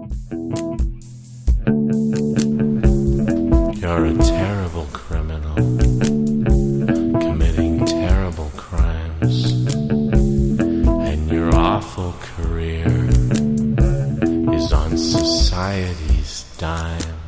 You're a terrible criminal, committing terrible crimes, and your awful career is on society's dime.